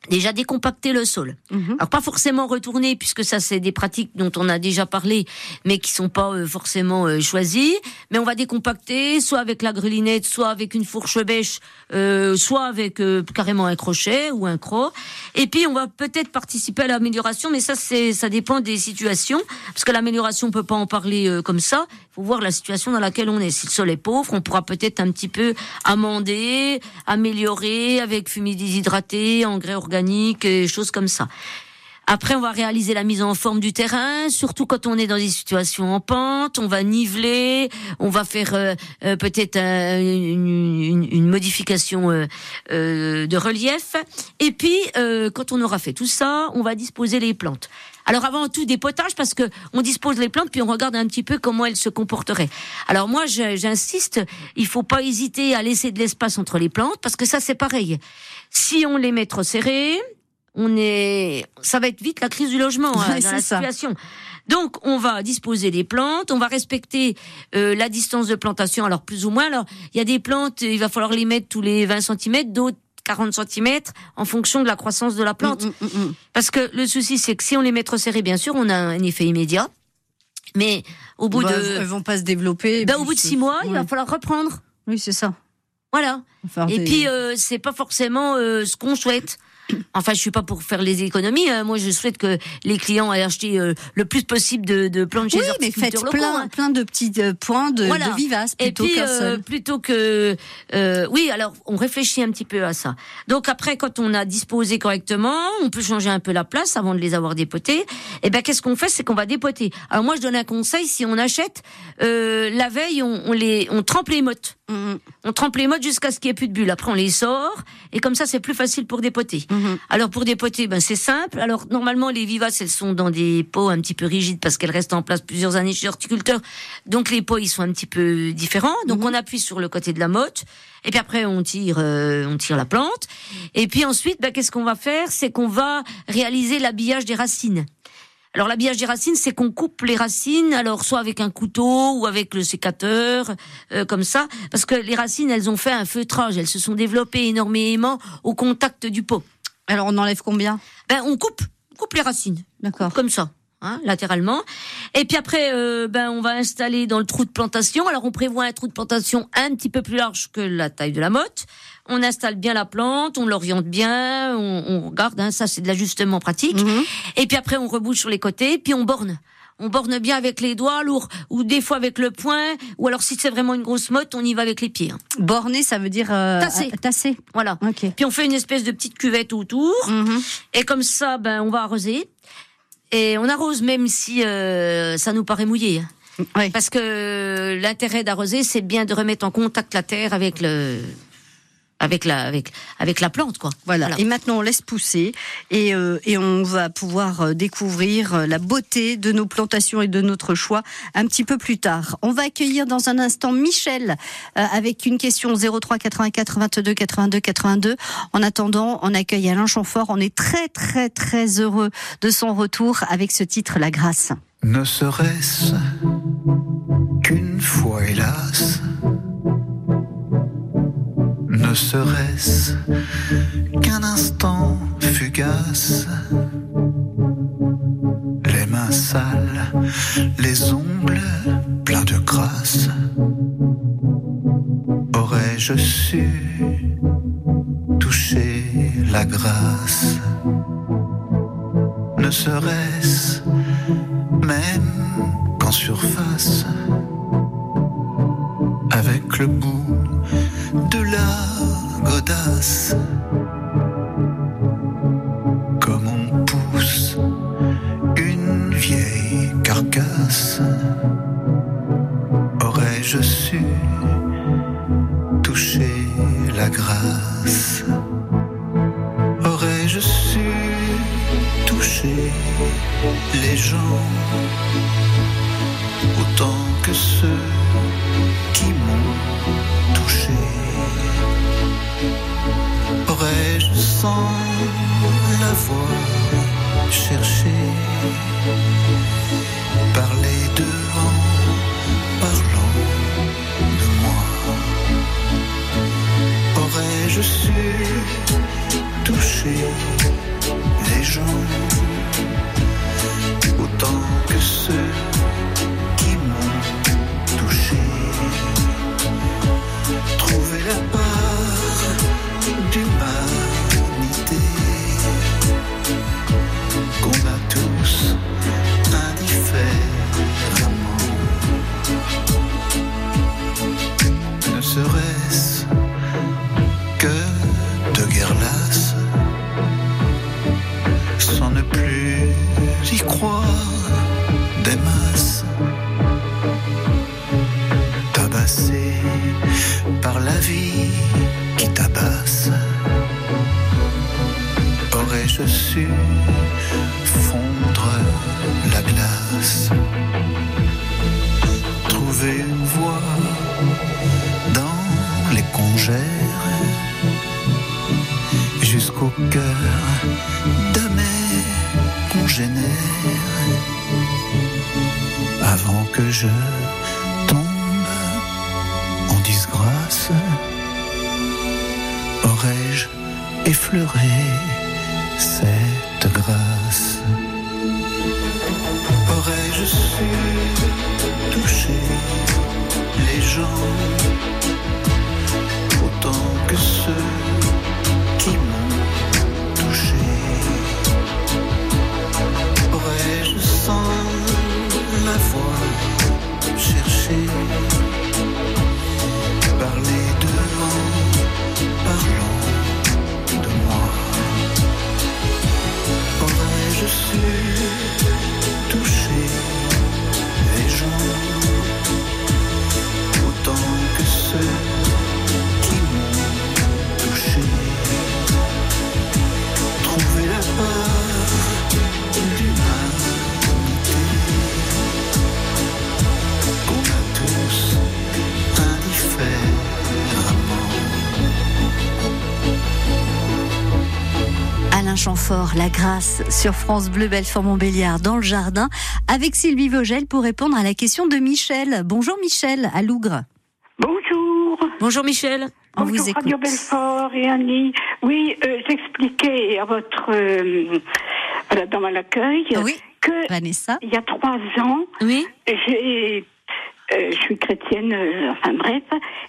Déjà décompacter le sol. Mmh. Alors pas forcément retourner, puisque ça c'est des pratiques dont on a déjà parlé, mais qui sont pas euh, forcément euh, choisies. Mais on va décompacter, soit avec la grelinette, soit avec une fourche bêche, euh, soit avec euh, carrément un crochet ou un croc. Et puis on va peut-être participer à l'amélioration, mais ça c'est ça dépend des situations, parce que l'amélioration on peut pas en parler euh, comme ça. Il faut voir la situation dans laquelle on est. Si le sol est pauvre, on pourra peut-être un petit peu amender, améliorer avec fumier déshydraté, engrais organiques, et choses comme ça. Après, on va réaliser la mise en forme du terrain, surtout quand on est dans des situations en pente. On va niveler, on va faire euh, euh, peut-être euh, une, une, une modification euh, euh, de relief. Et puis, euh, quand on aura fait tout ça, on va disposer les plantes. Alors avant tout dépotage, parce que on dispose les plantes puis on regarde un petit peu comment elles se comporteraient. Alors moi j'insiste, il faut pas hésiter à laisser de l'espace entre les plantes, parce que ça c'est pareil. Si on les met trop serrés, on est, ça va être vite la crise du logement hein, oui, dans la ça. situation. Donc on va disposer les plantes, on va respecter euh, la distance de plantation, alors plus ou moins. Alors il y a des plantes, il va falloir les mettre tous les vingt centimètres, d'autres quarante centimètres en fonction de la croissance de la plante. Mmh, mmh, mmh. Parce que le souci, c'est que si on les met trop serrés, bien sûr, on a un effet immédiat. Mais au bout bah, de... Elles vont pas se développer. Ben, au bout de six mois, ouais. il va falloir reprendre. Oui, c'est ça. Voilà. Enfin, et des... puis, euh, c'est pas forcément euh, ce qu'on souhaite. Enfin, je suis pas pour faire les économies. Hein. Moi, je souhaite que les clients aient acheté euh, le plus possible de, de plantes chez oui, les mais faites plein, hein. plein de petits euh, points de, voilà. de vivaces plutôt et puis, qu'un seul. Euh, plutôt que, euh, oui, alors on réfléchit un petit peu à ça. Donc après, quand on a disposé correctement, on peut changer un peu la place avant de les avoir dépotés. Et ben, qu'est-ce qu'on fait, c'est qu'on va dépoter. Alors moi, je donne un conseil, si on achète euh, la veille, on, on les, on trempe les mottes. Mmh. On trempe les mottes jusqu'à ce qu'il n'y ait plus de bulles. Après, on les sort et comme ça, c'est plus facile pour dépoter. Mmh. Alors pour dépoter, ben c'est simple. Alors normalement, les vivaces, elles sont dans des pots un petit peu rigides parce qu'elles restent en place plusieurs années chez l'horticulteur. Donc les pots, ils sont un petit peu différents. Donc mmh. on appuie sur le côté de la motte et puis après on tire, euh, on tire la plante. Et puis ensuite, ben qu'est-ce qu'on va faire, c'est qu'on va réaliser l'habillage des racines. Alors l'habillage des racines, c'est qu'on coupe les racines, alors soit avec un couteau ou avec le sécateur, euh, comme ça, parce que les racines, elles ont fait un feutrage, elles se sont développées énormément au contact du pot. Alors on enlève combien ? Ben on coupe, on coupe les racines, d'accord, comme ça, hein, latéralement. Et puis après, euh, ben on va installer dans le trou de plantation. Alors on prévoit un trou de plantation un petit peu plus large que la taille de la motte. On installe bien la plante, on l'oriente bien, on, on regarde, hein, ça c'est de l'ajustement pratique. Mmh. Et puis après on rebouche sur les côtés, puis on borne. On borne bien avec les doigts, lourd, ou des fois avec le poing, ou alors si c'est vraiment une grosse motte, on y va avec les pieds. Hein. Borner, ça veut dire euh, tasser. tasser. Voilà. Okay. Puis on fait une espèce de petite cuvette autour, mmh. et comme ça, ben on va arroser. Et on arrose même si euh, ça nous paraît mouillé. Oui. Parce que l'intérêt d'arroser, c'est bien de remettre en contact la terre avec le... avec la avec avec la plante quoi. Voilà. voilà. Et maintenant on laisse pousser et euh, et on va pouvoir découvrir la beauté de nos plantations et de notre choix un petit peu plus tard. On va accueillir dans un instant Michel euh, avec une question zéro trois quatre-vingt-quatre vingt-deux quatre-vingt-deux quatre-vingt-deux. En attendant, on accueille Alain Chamfort. On est très très très heureux de son retour avec ce titre La Grâce. Ne serait-ce qu'une fois hélas, ne serait-ce qu'un instant fugace, les mains sales, les ongles pleins de grâce, aurais-je su toucher la grâce, ne serait-ce même qu'en surface, avec le bout de la godasse, comme on pousse une vieille carcasse, aurais-je su toucher la grâce, aurais-je su toucher les gens autant que ceux qui m'ont touché, aurais-je sans l'avoir cherché parler d'eux en parlant de moi, aurais-je su toucher gens, autant que ceux qui m'ont touché. Trouver la part d'humanité qu'on a tous indifféremment. Ne serait-ce que de guerre lasse, sans ne plus y croire, des masses tabassées par la vie qui tabasse. Aurais-je su fondre la glace, trouver une voie dans les congères, jusqu'au cœur de mes congénères, avant que je tombe en disgrâce. Aurais-je effleuré cette grâce? Aurais-je su toucher les gens autant que ceux qui m'ont touché? Aurais-je sans l'avoir cherché parlé devant, parlant de moi? Aurais-je su toucher les gens autant que ceux qui m'ont touché? Trouver la part d'humanité qu'on a tous indifféremment. Alain Chamfort, La Grâce, sur France Bleu Belfort-Montbéliard, dans le jardin, avec Sylvie Vogel pour répondre à la question de Michel. Bonjour Michel, à Lougre. Bonjour. Bonjour Michel. On Bonjour vous écoute. Radio Belfort et Annie. Oui, euh, j'expliquais à votre euh, voilà, dans l'accueil Oui, que Vanessa. il y a trois ans, Oui. j'ai euh, je suis chrétienne, euh, enfin bref,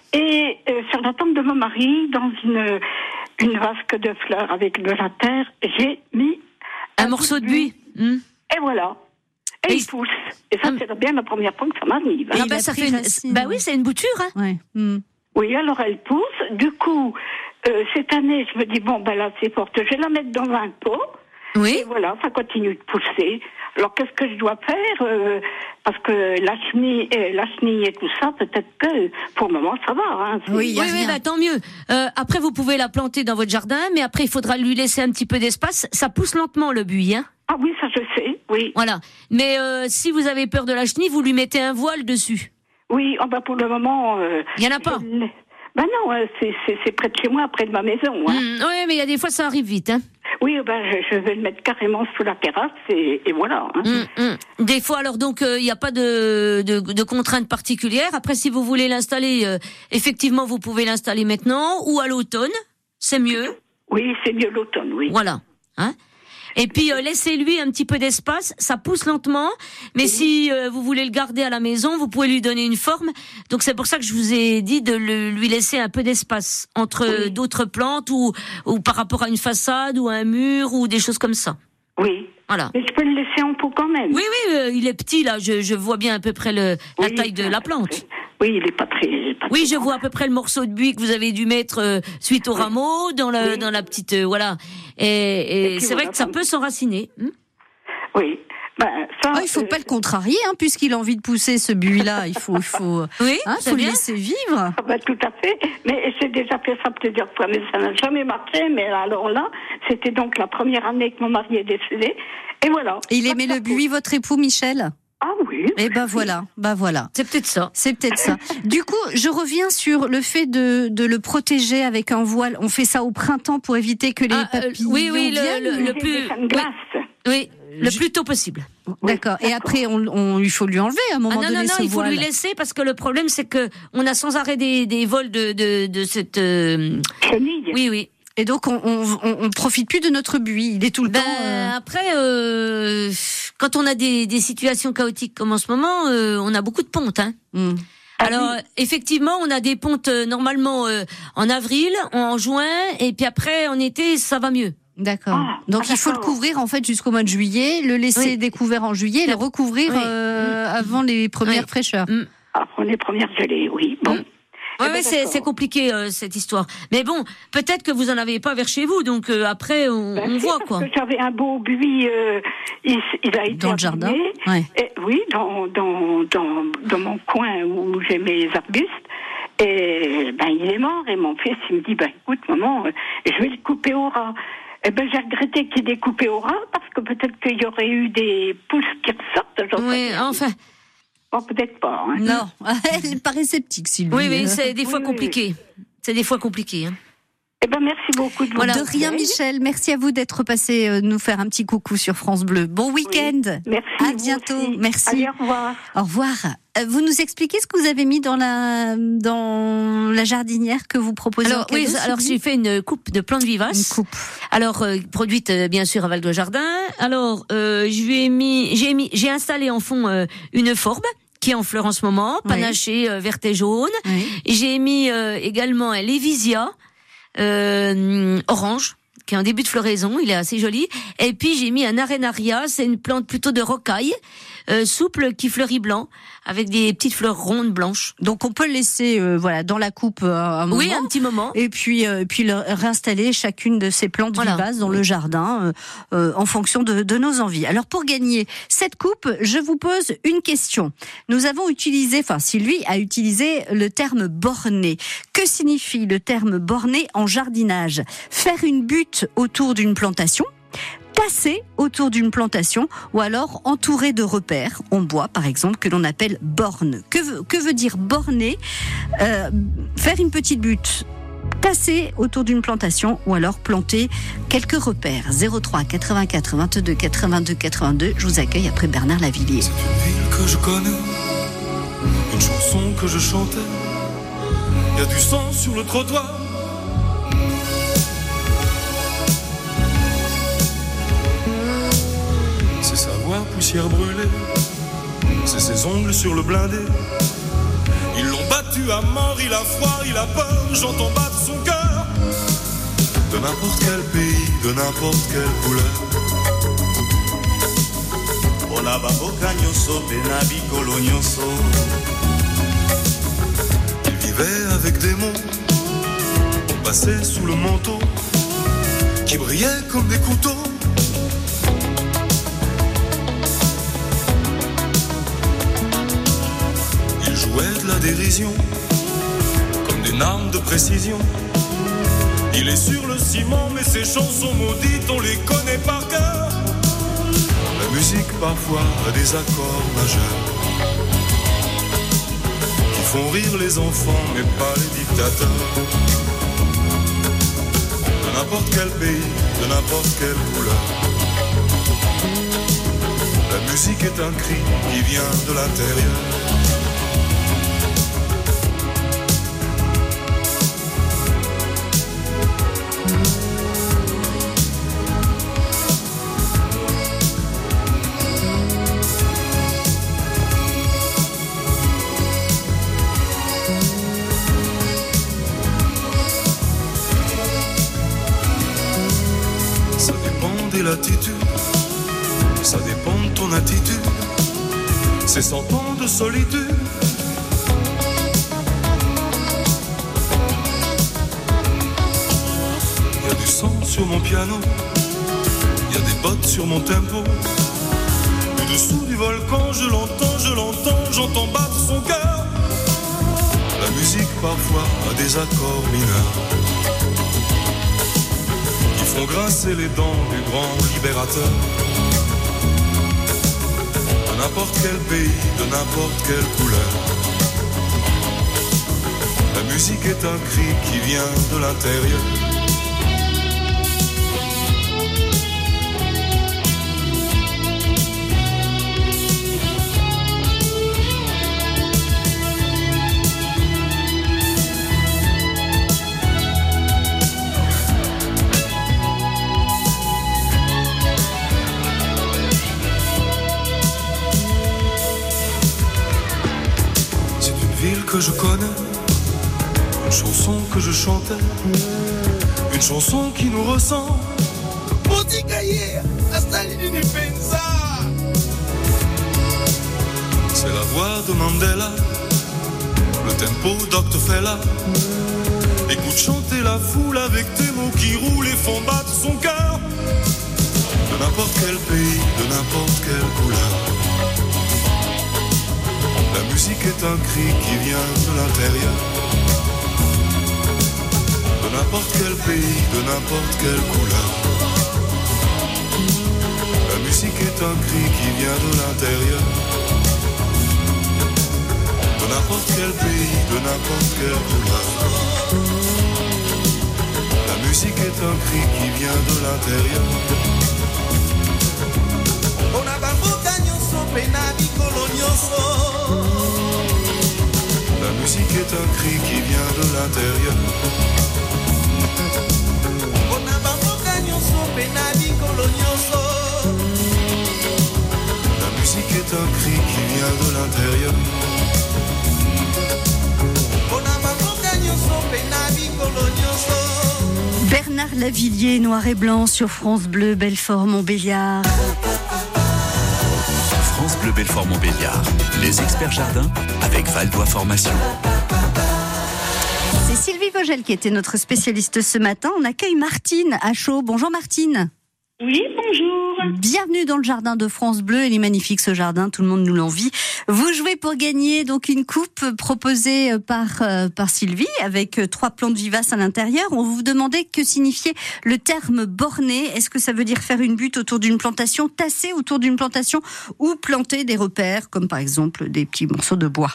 et euh, sur la tombe de mon mari, dans une une vasque de fleurs avec de la terre, j'ai mis Un, bout morceau de buis. Hmm. et voilà. Et Et il il- pousse. Et ça, Ah, c'est bien la première fois que ça m'arrive. Et Ah il bah, a ça pris fait une... racine, bah ouais. oui, c'est une bouture. Hein. Ouais. Hmm. Oui, alors elle pousse. Du coup, euh, cette année, je me dis, bon, ben là, c'est forte. Je vais la mettre dans un pot. Oui. Et voilà, ça continue de pousser. Alors, qu'est-ce que je dois faire euh, Parce que la chenille, euh, la chenille et tout ça, peut-être que pour le moment, ça va. Hein, c'est- Oui, il y a Oui, oui, rien. bah, tant mieux. Euh, après, vous pouvez la planter dans votre jardin, mais après, il faudra lui laisser un petit peu d'espace. Ça pousse lentement, le buis, hein. Ah oui, ça je sais, oui. Voilà. Mais euh, si vous avez peur de la chenille, vous lui mettez un voile dessus. Oui, oh, ben, pour le moment... euh, Il y en a pas. je l'ai- Ben non, euh, c'est, c'est, c'est près de chez moi, près de ma maison. Hein. Hmm, oui, mais il y a des fois, ça arrive vite, hein. Oui, ben, je, je vais le mettre carrément sous la terrasse et, et voilà. Hein. Hum, hum. Des fois, alors donc, il n'y a pas de, de, de contraintes particulières. Après, si vous voulez l'installer, euh, effectivement, vous pouvez l'installer maintenant ou à l'automne, c'est mieux. Oui, c'est mieux l'automne, oui. Voilà. Hein. Et puis euh, laissez-lui un petit peu d'espace, ça pousse lentement, mais si euh, vous voulez le garder à la maison, vous pouvez lui donner une forme. Donc c'est pour ça que je vous ai dit de le, lui laisser un peu d'espace entre Oui. d'autres plantes ou, ou par rapport à une façade ou à un mur ou des choses comme ça. Oui. Voilà. Mais je peux le laisser en pot quand même. Oui, oui, euh, il est petit là, je, je vois bien à peu près le, la Oui, taille de la plante. Oui, il est pas très... Pas Oui, très je grand. vois à peu près le morceau de buis que vous avez dû mettre euh, suite au rameau dans la, Oui. dans la petite... euh, voilà. Et, et, Et puis c'est vrai voilà, que ça ça- peut s'enraciner. Hmm. Oui. Ben, ça, Ah, il faut euh, pas le contrarier, hein, puisqu'il a envie de pousser ce buis-là. Il faut, il faut, Oui, hein, c'est faut le bien. laisser vivre. ah ben, tout à fait. Mais j'ai déjà fait ça plusieurs fois, mais ça n'a jamais marché. Mais alors là, c'était donc la première année que mon mari est décédé. Et voilà. Et il Ça, aimait ça le pousse. buis, votre époux, Michel? Ah oui. Eh ben voilà, bah voilà. C'est peut-être ça. C'est peut-être ça. Du coup, je reviens sur le fait de, de le protéger avec un voile. On fait ça au printemps pour éviter que les Ah, euh, papillons oui, oui, le- viennent. le- J'ai plus- des fans oui. glaces. Oui, le plus tôt possible. D'accord. Et après, on, on, il faut lui enlever à un Ah moment non, non, donné non, ce il faut voile. lui laisser parce que le problème c'est que on a sans arrêt des, des vols de, de, de cette... euh, Chenille. Oui, oui. Et donc on, on, on, on profite plus de notre buis, il est tout le Ben, temps. euh, Après, euh, quand on a des, des situations chaotiques comme en ce moment, euh, on a beaucoup de pontes. Hein. hmm. Alors effectivement, on a des pontes euh, normalement euh, en avril, en juin, et puis après en été, ça va mieux. D'accord. Ah, Donc ah, il faut le d'accord. couvrir en fait jusqu'au mois de juillet, le laisser Oui. découvert en juillet, et le recouvrir Oui. euh, avant les premières Oui. fraîcheurs. Mm. Après les premières gelées, oui. Bon. Mm. Eh Ouais, ben, ouais, c'est, d'accord. c'est compliqué euh, cette histoire. Mais bon, peut-être que vous en avez pas vers chez vous, donc euh, après on, Ben, on si, voit parce quoi. que j'avais un beau buis, euh, il, il a été Dans le jardin. abîmé. Ouais. Et, oui, dans, dans, dans, dans mon coin où j'ai mes arbustes. Et ben, il est mort. Et mon fils, il me dit, ben, écoute, maman, euh, je vais le couper au ras. Et ben, j'ai regretté qu'il ait coupé au ras parce que peut-être qu'il y aurait eu des pousses qui ressortent. j'en sais Oui, rien. enfin, Bon, peut-être pas. Hein. Non, elle est pas réceptique, Sylvie. oui, oui, c'est des fois Oui, oui. compliqué. C'est des fois compliqué. Hein. Eh ben, merci beaucoup de Voilà, votre de rien, conseil. Michel. Merci à vous d'être passé euh, nous faire un petit coucou sur France Bleu. Bon week-end. Merci. À vous bientôt. aussi. Merci. Allez, au revoir. Au revoir. Euh, Vous nous expliquez ce que vous avez mis dans la dans la jardinière que vous proposez en Alors cadeau, oui, alors Sylvie j'ai fait une coupe de plantes vivaces. Une coupe. Alors euh, produite euh, bien sûr à Val de Jardin. Alors euh, je lui ai mis, j'ai mis, j'ai installé en fond euh, une forbe qui est en fleurs en ce moment, Oui. panachée euh, verte et jaune. Oui. J'ai mis euh, également un lévisia euh, orange qui est en début de floraison, il est assez joli. Et puis j'ai mis un arenaria, c'est une plante plutôt de rocaille, euh, souple qui fleurit blanc avec des petites fleurs rondes blanches. Donc on peut le laisser euh, voilà dans la coupe euh, un moment. Oui, un petit moment. Et puis, euh, puis le, réinstaller chacune de ces plantes Voilà. vivaces dans le jardin euh, euh, en fonction de, de nos envies. Alors pour gagner cette coupe, je vous pose une question. Nous avons utilisé, enfin Sylvie a utilisé le terme borné. Que signifie le terme borné en jardinage ? Faire une butte autour d'une plantation ? Tasser autour d'une plantation ou alors entouré de repères en bois, par exemple, que l'on appelle borne. Que veut, que veut dire borner ? euh, Faire une petite butte, tasser autour d'une plantation ou alors planter quelques repères. zéro trois quatre-vingt-quatre vingt-deux quatre-vingt-deux quatre-vingt-deux. Je vous accueille après Bernard Lavillier. C'est une ville que je connais, une chanson que je chantais. Il y a du sang sur le trottoir. C'est sa voix poussière brûlée, c'est ses ongles sur le blindé. Ils l'ont battu à mort, il a froid, il a peur, j'entends battre son cœur. De n'importe quel pays, de n'importe quelle couleur. Ona baboka nyonso pena bikolo nyonso. Il vivait avec des mots, on passait sous le manteau, qui brillaient comme des couteaux. Il jouait de la dérision, comme des armes de précision. Il est sur le ciment, mais ses chansons maudites, on les connaît par cœur. La musique parfois a des accords majeurs qui font rire les enfants, mais pas les dictateurs. De n'importe quel pays, de n'importe quelle couleur. La musique est un cri qui vient de l'intérieur. Ça dépend des latitudes, ça dépend de ton attitude. C'est cent ans de solitude. Il y a du sang sur mon piano, il y a des bottes sur mon tempo. Du dessous du volcan, je l'entends, je l'entends, j'entends battre son cœur. La musique parfois a des accords mineurs qui font grincer les dents du grand libérateur. De n'importe quel pays, de n'importe quelle couleur. La musique est un cri qui vient de l'intérieur. que je connais, une chanson que je chantais, une chanson qui nous ressemble. C'est la voix de Mandela, le tempo d'Octo Fela. Écoute chanter la foule avec tes mots qui roulent et font battre son cœur. De n'importe quel pays, de n'importe quelle couleur. La musique est un cri qui vient de l'intérieur. De n'importe quel pays, de n'importe quelle couleur. La musique est un cri qui vient de l'intérieur. De n'importe quel pays, de n'importe quelle couleur. La musique est un cri qui vient de l'intérieur. La musique est un cri qui vient de l'intérieur. La musique est un cri qui vient de l'intérieur. Bernard Lavillier, noir et blanc sur France Bleu, Belfort-Montbéliard. France Bleu Belfort-Montbéliard, les experts jardins avec Valdois Formation. C'est Sylvie Vogel qui était notre spécialiste ce matin. On accueille Martine à Chaux. Bonjour Martine. Oui, bonjour. Bienvenue dans le jardin de France Bleu. Il est magnifique ce jardin, tout le monde nous l'envie. Vous jouez pour gagner donc une coupe proposée par euh, par Sylvie avec euh, trois plantes vivaces à l'intérieur. On vous demandait que signifiait le terme borné. Est-ce que ça veut dire faire une butte autour d'une plantation, tasser autour d'une plantation ou planter des repères comme par exemple des petits morceaux de bois?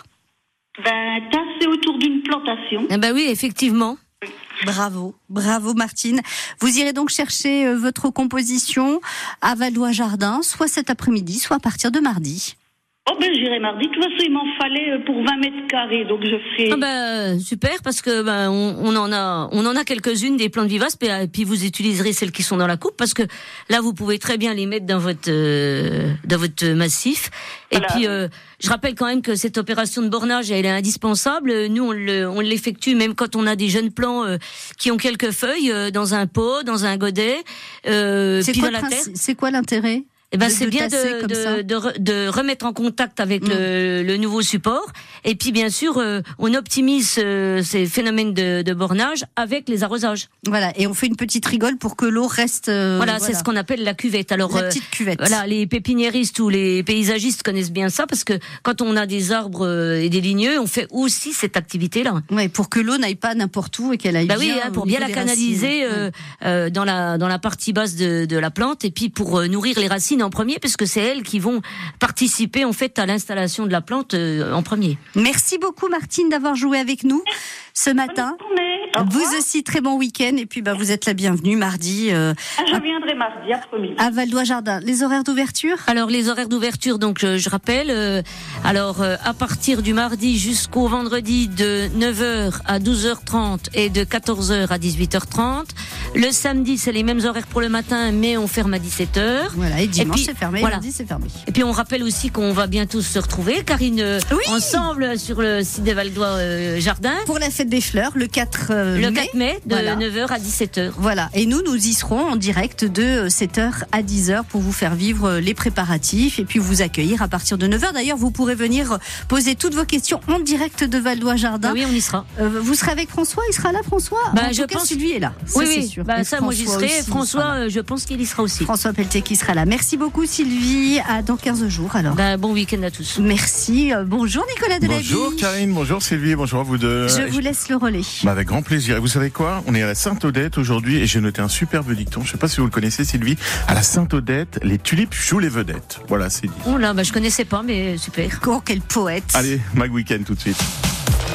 Ben, tasser autour d'une plantation. Eh ben oui, effectivement. Bravo, bravo Martine. Vous irez donc chercher euh, votre composition à Valdois Jardin, soit cet après-midi, soit à partir de mardi. Oh ben j'irai mardi. De toute façon, il m'en fallait pour vingt mètres carrés, donc je ferai. Ah ben super, parce que ben on, on en a on en a quelques-unes des plantes vivaces, et puis vous utiliserez celles qui sont dans la coupe, parce que là vous pouvez très bien les mettre dans votre euh, dans votre massif. Et voilà. Puis euh, je rappelle quand même que cette opération de bornage, elle est indispensable. Nous on le on l'effectue même quand on a des jeunes plants euh, qui ont quelques feuilles euh, dans un pot, dans un godet, euh, c'est puis quoi dans la terre. C'est quoi l'intérêt? Eh ben, de, c'est de bien de, de, de, de remettre en contact avec mmh. le, le nouveau support. Et puis, bien sûr, euh, on optimise euh, ces phénomènes de, de bornage avec les arrosages. Voilà. Et on fait une petite rigole pour que l'eau reste. Euh, voilà, voilà, c'est ce qu'on appelle la cuvette. Alors, la petite cuvette. Euh, voilà, les pépiniéristes ou les paysagistes connaissent bien ça, parce que quand on a des arbres et des ligneux, on fait aussi cette activité-là. Ouais, pour que l'eau n'aille pas n'importe où et qu'elle aille bah bien. Oui, hein, pour bien la canaliser euh, ouais. euh, dans la dans la partie basse de, de la plante, et puis pour euh, nourrir les racines en premier, parce que c'est elles qui vont participer en fait à l'installation de la plante euh, en premier. Merci beaucoup Martine d'avoir joué avec nous ce matin. Vous aussi, très bon week-end, et puis bah, vous êtes la bienvenue mardi. Euh, ah, je viendrai mardi, après-midi. À Valdois Jardin. Les horaires d'ouverture? Alors les horaires d'ouverture, donc euh, je rappelle, euh, alors euh, à partir du mardi jusqu'au vendredi de neuf heures à douze heures trente et de quatorze heures à dix-huit heures trente. Le samedi, c'est les mêmes horaires pour le matin, mais on ferme à dix-sept heures. Voilà, et dimanche et puis, c'est fermé, voilà. Lundi c'est fermé. Et puis on rappelle aussi qu'on va bientôt se retrouver, Karine, oui ensemble sur le site des Valdois euh, Jardin. Pour la fête des fleurs, le quatre mai. Le quatre mai, de voilà. neuf heures à dix-sept heures. Voilà. Et nous, nous y serons en direct de sept heures à dix heures pour vous faire vivre les préparatifs et puis vous accueillir à partir de neuf heures. D'ailleurs, vous pourrez venir poser toutes vos questions en direct de Valdois Jardin. Ah oui, on y sera. Euh, vous serez avec François? Il sera là, François? Bah, en je tout cas, pense. Sylvie est là. Ça, oui, c'est oui. sûr. Bah, ça, moi, j'y serai. Aussi, François, je pense qu'il y sera aussi. François Pelletier qui sera là. Merci beaucoup, Sylvie. À dans quinze jours, alors. Bah, bon week-end à tous. Merci. Euh, bonjour, Nicolas Delabie. Bonjour, Karine. Bonjour, Sylvie. Bonjour à vous deux. Je vous laisse le relais. Bah, avec grand plaisir. Et vous savez quoi? On est à la Sainte-Odette aujourd'hui et j'ai noté un superbe dicton. Je ne sais pas si vous le connaissez, Sylvie. À la Sainte-Odette, les tulipes jouent les vedettes. Voilà, c'est dit. Oh là, bah, je connaissais pas, mais super. Oh, quel poète. Allez, Mag Weekend tout de suite.